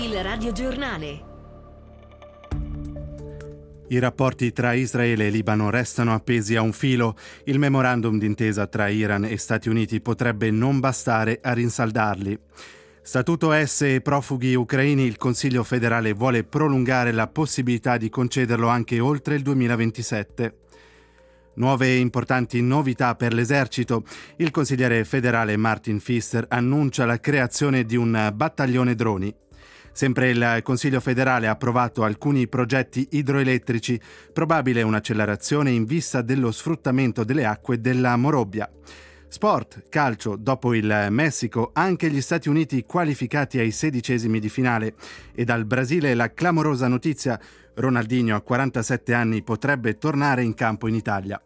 Il radiogiornale. I rapporti tra Israele e Libano restano appesi a un filo. Il memorandum d'intesa tra Iran e Stati Uniti potrebbe non bastare a rinsaldarli. Statuto S e profughi ucraini, il Consiglio federale vuole prolungare la possibilità di concederlo anche oltre il 2027. Nuove e importanti novità per l'esercito. Il consigliere federale Martin Pfister annuncia la creazione di un battaglione droni. Sempre il Consiglio federale ha approvato alcuni progetti idroelettrici, probabile un'accelerazione in vista dello sfruttamento delle acque della Morobbia. Sport, calcio, dopo il Messico, anche gli Stati Uniti qualificati ai 16esimi di finale. E dal Brasile la clamorosa notizia: Ronaldinho a 47 anni potrebbe tornare in campo in Italia.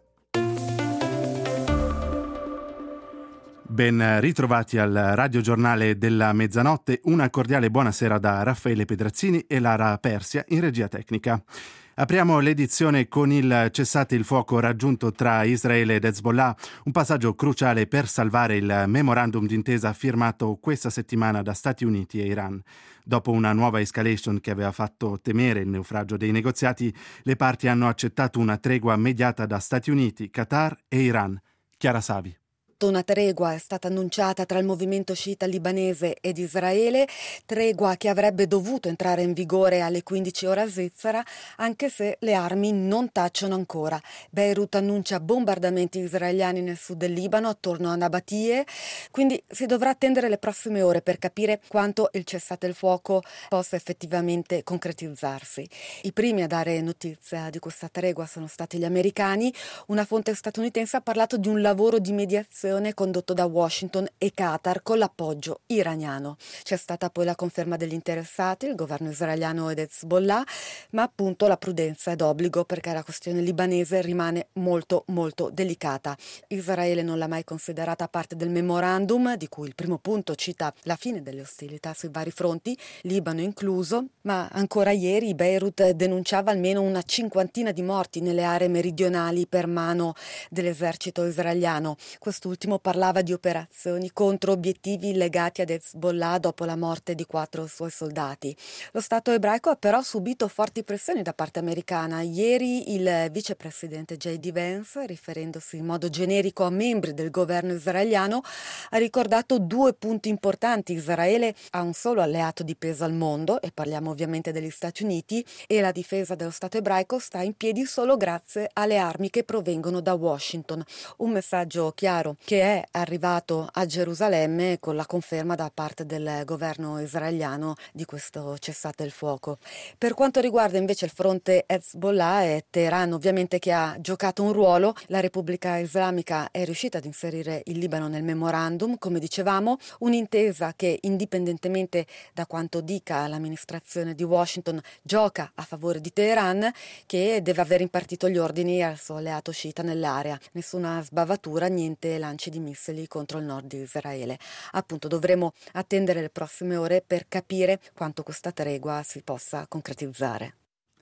Ben ritrovati al radiogiornale della mezzanotte. Una cordiale buonasera da Raffaele Pedrazzini e Lara Persia in regia tecnica. Apriamo l'edizione con il cessate il fuoco raggiunto tra Israele ed Hezbollah, un passaggio cruciale per salvare il memorandum d'intesa firmato questa settimana da Stati Uniti e Iran. Dopo una nuova escalation che aveva fatto temere il naufragio dei negoziati, le parti hanno accettato una tregua mediata da Stati Uniti, Qatar e Iran. Chiara Savi. Una tregua è stata annunciata tra il movimento sciita libanese ed Israele, tregua che avrebbe dovuto entrare in vigore alle 15 ora svizzera, anche se le armi non tacciono ancora. Beirut annuncia bombardamenti israeliani nel sud del Libano, attorno a Nabatie, quindi si dovrà attendere le prossime ore per capire quanto il cessate il fuoco possa effettivamente concretizzarsi. I primi a dare notizia di questa tregua sono stati gli americani. Una fonte statunitense ha parlato di un lavoro di mediazione condotto da Washington e Qatar con l'appoggio iraniano. C'è stata poi la conferma degli interessati, il governo israeliano ed Hezbollah, ma appunto la prudenza è d'obbligo perché la questione libanese rimane molto molto delicata. Israele non l'ha mai considerata parte del memorandum, di cui il primo punto cita la fine delle ostilità sui vari fronti, Libano incluso, ma ancora ieri Beirut denunciava almeno una cinquantina di morti nelle aree meridionali per mano dell'esercito israeliano. Quest'ultimo parlava di operazioni contro obiettivi legati ad Hezbollah dopo la morte di 4 suoi soldati. Lo Stato ebraico ha però subito forti pressioni da parte americana. Ieri il vicepresidente J.D. Vance, riferendosi in modo generico a membri del governo israeliano, ha ricordato 2 punti importanti. Israele ha un solo alleato di peso al mondo, e parliamo ovviamente degli Stati Uniti, e la difesa dello Stato ebraico sta in piedi solo grazie alle armi che provengono da Washington. Un messaggio chiaro che è arrivato a Gerusalemme con la conferma da parte del governo israeliano di questo cessate il fuoco. Per quanto riguarda invece il fronte Hezbollah, è Teheran ovviamente che ha giocato un ruolo. La Repubblica Islamica è riuscita ad inserire il Libano nel memorandum, come dicevamo, un'intesa che indipendentemente da quanto dica l'amministrazione di Washington gioca a favore di Teheran, che deve aver impartito gli ordini al suo alleato sciita nell'area. Nessuna sbavatura, niente lanci di missili contro il nord di Israele. Appunto dovremo attendere le prossime ore per capire quanto questa tregua si possa concretizzare.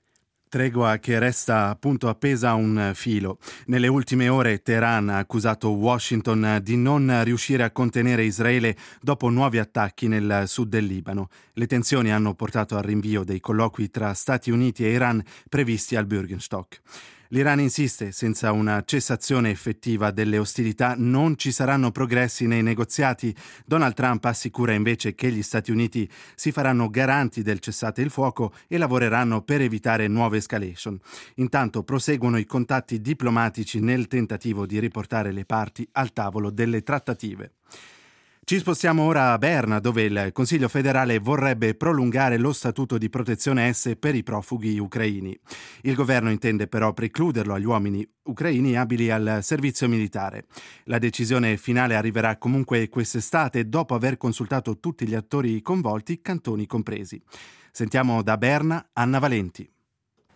Tregua che resta appunto appesa a un filo. Nelle ultime ore Teheran ha accusato Washington di non riuscire a contenere Israele dopo nuovi attacchi nel sud del Libano. Le tensioni hanno portato al rinvio dei colloqui tra Stati Uniti e Iran previsti al Bürgenstock. L'Iran insiste: senza una cessazione effettiva delle ostilità non ci saranno progressi nei negoziati. Donald Trump assicura invece che gli Stati Uniti si faranno garanti del cessate il fuoco e lavoreranno per evitare nuove escalation. Intanto proseguono i contatti diplomatici nel tentativo di riportare le parti al tavolo delle trattative. Ci spostiamo ora a Berna, dove il Consiglio federale vorrebbe prolungare lo statuto di protezione S per i profughi ucraini. Il governo intende però precluderlo agli uomini ucraini abili al servizio militare. La decisione finale arriverà comunque quest'estate, dopo aver consultato tutti gli attori coinvolti, cantoni compresi. Sentiamo da Berna Anna Valenti.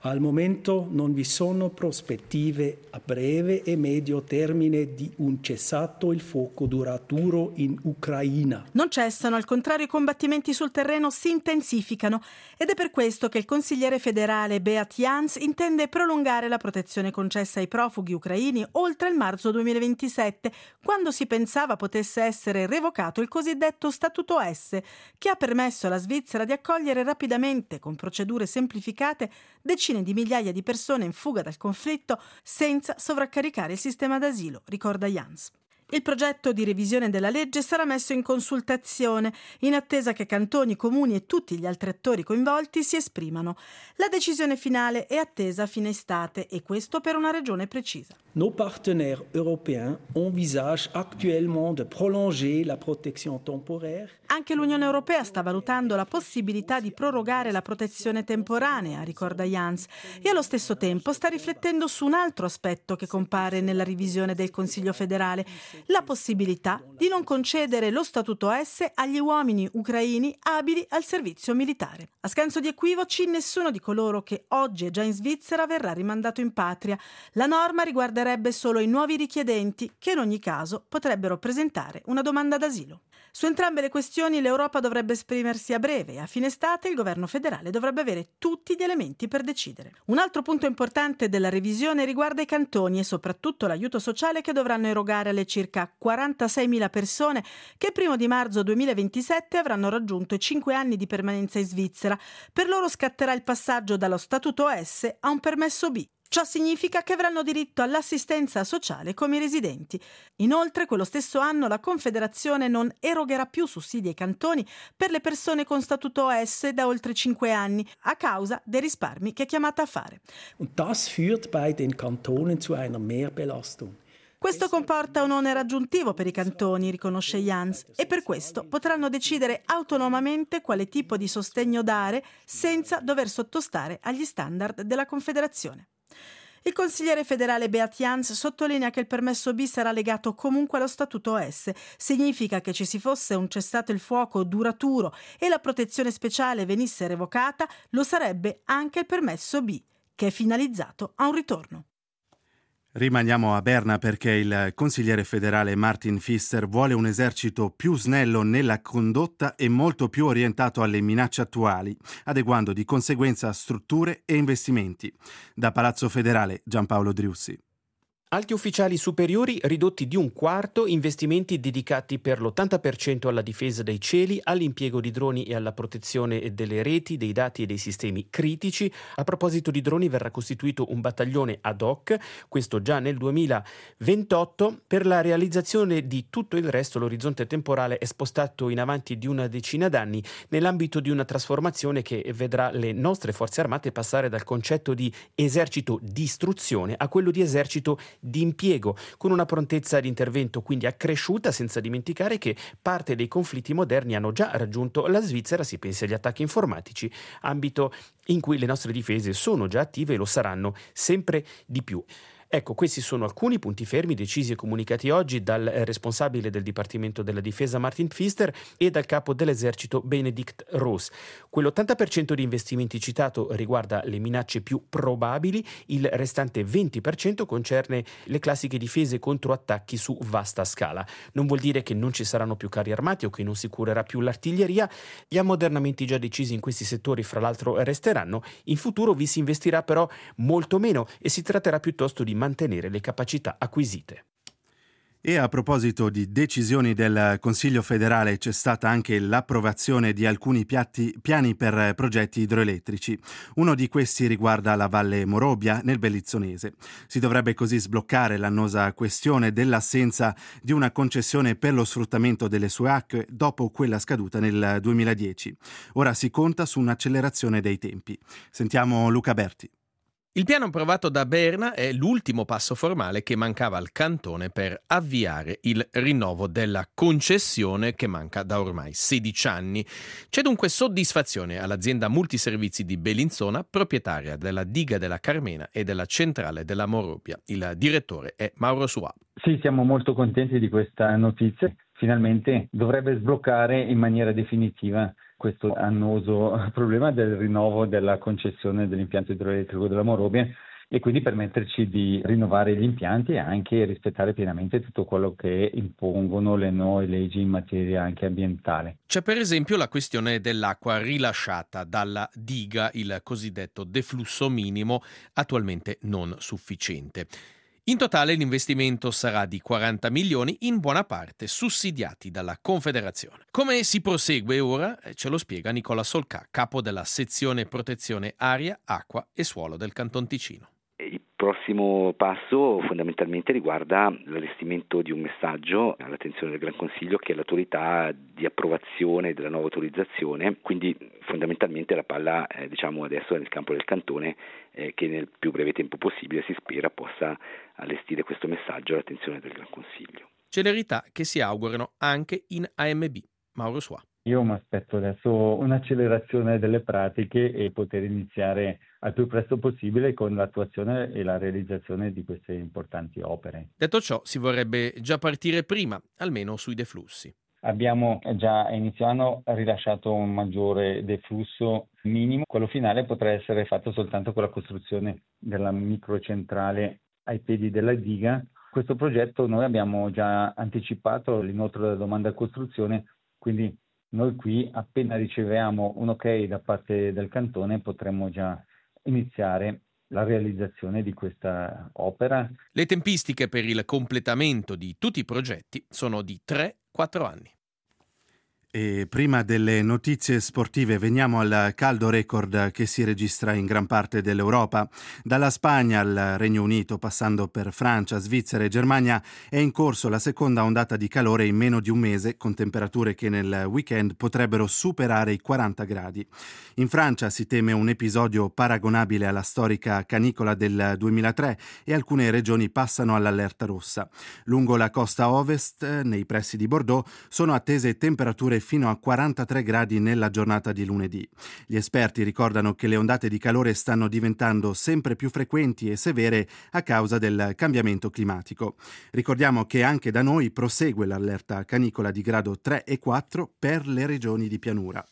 Al momento non vi sono prospettive a breve e medio termine di un cessato il fuoco duraturo in Ucraina. Non cessano, al contrario i combattimenti sul terreno si intensificano ed è per questo che il consigliere federale Beat Jans intende prolungare la protezione concessa ai profughi ucraini oltre il marzo 2027, quando si pensava potesse essere revocato il cosiddetto Statuto S, che ha permesso alla Svizzera di accogliere rapidamente, con procedure semplificate, decine di migliaia di persone in fuga dal conflitto senza sovraccaricare il sistema d'asilo, ricorda Jans. Il progetto di revisione della legge sarà messo in consultazione, in attesa che cantoni, comuni e tutti gli altri attori coinvolti si esprimano. La decisione finale è attesa a fine estate e questo per una ragione precisa. Nos partenaires européens envisagent actuellement de prolonger la protection temporaire. Anche l'Unione Europea sta valutando la possibilità di prorogare la protezione temporanea, ricorda Jans, e allo stesso tempo sta riflettendo su un altro aspetto che compare nella revisione del Consiglio federale, la possibilità di non concedere lo Statuto S agli uomini ucraini abili al servizio militare. A scanso di equivoci, nessuno di coloro che oggi è già in Svizzera verrà rimandato in patria. La norma riguarderebbe solo i nuovi richiedenti che in ogni caso potrebbero presentare una domanda d'asilo. Su entrambe le questioni l'Europa dovrebbe esprimersi a breve e a fine estate il governo federale dovrebbe avere tutti gli elementi per decidere. Un altro punto importante della revisione riguarda i cantoni e soprattutto l'aiuto sociale che dovranno erogare alle circa 46.000 persone che il 1 marzo 2027 avranno raggiunto i 5 anni di permanenza in Svizzera. Per loro scatterà il passaggio dallo Statuto S a un permesso B. Ciò significa che avranno diritto all'assistenza sociale come i residenti. Inoltre, quello stesso anno la Confederazione non erogherà più sussidi ai cantoni per le persone con Statuto S da oltre 5 anni, a causa dei risparmi che è chiamata a fare. Und das führt bei den Kantonen zu einer Mehrbelastung. Questo comporta un onere aggiuntivo per i cantoni, riconosce Jans, e per questo potranno decidere autonomamente quale tipo di sostegno dare senza dover sottostare agli standard della Confederazione. Il consigliere federale Beat Jans sottolinea che il permesso B sarà legato comunque allo Statuto S. Significa che ci si fosse un cessato il fuoco duraturo e la protezione speciale venisse revocata, lo sarebbe anche il permesso B, che è finalizzato a un ritorno. Rimaniamo a Berna perché il consigliere federale Martin Pfister vuole un esercito più snello nella condotta e molto più orientato alle minacce attuali, adeguando di conseguenza strutture e investimenti. Da Palazzo Federale, Giampaolo Driussi. Alti ufficiali superiori ridotti di un quarto, investimenti dedicati per l'80% alla difesa dei cieli, all'impiego di droni e alla protezione delle reti, dei dati e dei sistemi critici. A proposito di droni verrà costituito un battaglione ad hoc, questo già nel 2028. Per la realizzazione di tutto il resto l'orizzonte temporale è spostato in avanti di una decina d'anni nell'ambito di una trasformazione che vedrà le nostre forze armate passare dal concetto di esercito di istruzione a quello di esercito di impiego, con una prontezza di intervento quindi accresciuta, senza dimenticare che parte dei conflitti moderni hanno già raggiunto la Svizzera, si pensi agli attacchi informatici, ambito in cui le nostre difese sono già attive e lo saranno sempre di più. Ecco, questi sono alcuni punti fermi decisi e comunicati oggi dal responsabile del Dipartimento della Difesa Martin Pfister e dal capo dell'esercito Benedikt Roos. Quell'80% di investimenti citato riguarda le minacce più probabili, il restante 20% concerne le classiche difese contro attacchi su vasta scala. Non vuol dire che non ci saranno più carri armati o che non si curerà più l'artiglieria. Gli ammodernamenti già decisi in questi settori, fra l'altro, resteranno. In futuro vi si investirà però molto meno e si tratterà piuttosto di mantenere le capacità acquisite. E a proposito di decisioni del Consiglio federale, c'è stata anche l'approvazione di alcuni piani per progetti idroelettrici. Uno di questi riguarda la Valle Morobia nel Bellizzonese. Si dovrebbe così sbloccare l'annosa questione dell'assenza di una concessione per lo sfruttamento delle sue acque dopo quella scaduta nel 2010. Ora si conta su un'accelerazione dei tempi. Sentiamo Luca Berti. Il piano approvato da Berna è l'ultimo passo formale che mancava al cantone per avviare il rinnovo della concessione che manca da ormai 16 anni. C'è dunque soddisfazione all'azienda multiservizi di Bellinzona, proprietaria della diga della Carmena e della centrale della Morobia. Il direttore è Mauro Sua. Sì, siamo molto contenti di questa notizia. Finalmente dovrebbe sbloccare in maniera definitiva questo annoso problema del rinnovo della concessione dell'impianto idroelettrico della Morobia e quindi permetterci di rinnovare gli impianti e anche rispettare pienamente tutto quello che impongono le nuove leggi in materia anche ambientale. C'è per esempio la questione dell'acqua rilasciata dalla diga, il cosiddetto deflusso minimo, attualmente non sufficiente. In totale l'investimento sarà di 40 milioni, in buona parte sussidiati dalla Confederazione. Come si prosegue ora? Ce lo spiega Nicola Solcà, capo della sezione protezione aria, acqua e suolo del Canton Ticino. Il prossimo passo fondamentalmente riguarda l'allestimento di un messaggio all'attenzione del Gran Consiglio, che è l'autorità di approvazione della nuova autorizzazione, quindi fondamentalmente la palla adesso è nel campo del Cantone, che nel più breve tempo possibile si spera possa allestire questo messaggio all'attenzione del Gran Consiglio. Celerità che si augurano anche in AMB. Mauro Sua. Io mi aspetto adesso un'accelerazione delle pratiche e poter iniziare al più presto possibile con l'attuazione e la realizzazione di queste importanti opere. Detto ciò, si vorrebbe già partire prima, almeno sui deflussi. Abbiamo già a inizio anno rilasciato un maggiore deflusso minimo. Quello finale potrà essere fatto soltanto con la costruzione della microcentrale ai piedi della diga. Questo progetto noi abbiamo già anticipato l'inoltro della domanda a costruzione, quindi noi qui appena riceviamo un ok da parte del Cantone potremmo già iniziare la realizzazione di questa opera. Le tempistiche per il completamento di tutti i progetti sono di 3-4 anni. E prima delle notizie sportive veniamo al caldo record che si registra in gran parte dell'Europa. Dalla Spagna al Regno Unito, passando per Francia, Svizzera e Germania, è in corso la seconda ondata di calore in meno di un mese, con temperature che nel weekend potrebbero superare i 40 gradi. In Francia si teme un episodio paragonabile alla storica canicola del 2003 e alcune regioni passano all'allerta rossa. Lungo la costa ovest, nei pressi di Bordeaux, sono attese temperature fino a 43 gradi nella giornata di lunedì. Gli esperti ricordano che le ondate di calore stanno diventando sempre più frequenti e severe a causa del cambiamento climatico. Ricordiamo che anche da noi prosegue l'allerta canicola di grado 3 e 4 per le regioni di pianura.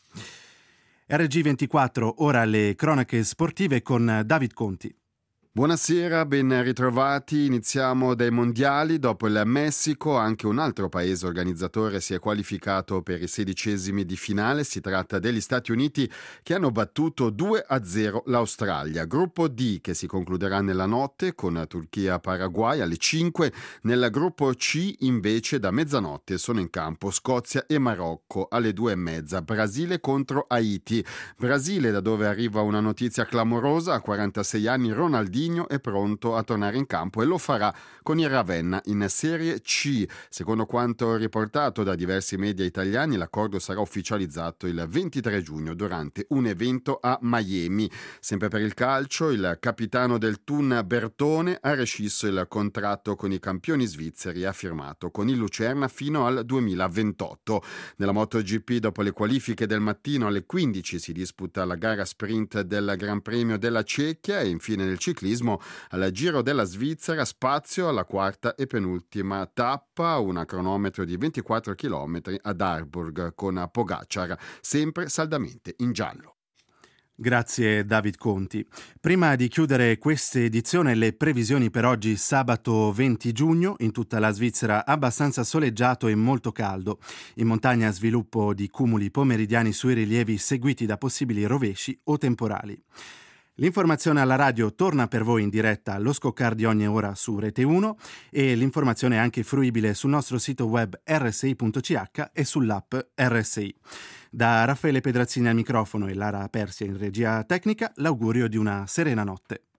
RG24, ora le cronache sportive con David Conti. Buonasera, ben ritrovati. Iniziamo dai mondiali. Dopo il Messico, anche un altro paese organizzatore si è qualificato per i 16esimi di finale. Si tratta degli Stati Uniti, che hanno battuto 2-0 l'Australia. Gruppo D, che si concluderà nella notte con Turchia-Paraguay alle 5. Nel gruppo C, invece, da mezzanotte sono in campo Scozia e Marocco alle 2:30. Brasile contro Haiti. Brasile, da dove arriva una notizia clamorosa: a 46 anni Ronaldinho è pronto a tornare in campo e lo farà con il Ravenna in Serie C. Secondo quanto riportato da diversi media italiani, l'accordo sarà ufficializzato il 23 giugno durante un evento a Miami. Sempre per il calcio, il capitano del Thun Bertone ha rescisso il contratto con i campioni svizzeri e ha firmato con il Lucerna fino al 2028. Nella MotoGP, dopo le qualifiche del mattino, alle 15 si disputa la gara sprint del Gran Premio della Cecchia e infine nel ciclismo al Giro della Svizzera spazio alla quarta e penultima tappa, una cronometro di 24 km ad Harburg con Pogacar sempre saldamente in giallo. Grazie David Conti. Prima di chiudere questa edizione, le previsioni per oggi sabato 20 giugno, in tutta la Svizzera abbastanza soleggiato e molto caldo. In montagna sviluppo di cumuli pomeridiani sui rilievi seguiti da possibili rovesci o temporali. L'informazione alla radio torna per voi in diretta allo scoccare di ogni ora su Rete 1 e l'informazione è anche fruibile sul nostro sito web rsi.ch e sull'app RSI. Da Raffaele Pedrazzini al microfono e Lara Persia in regia tecnica, l'augurio di una serena notte.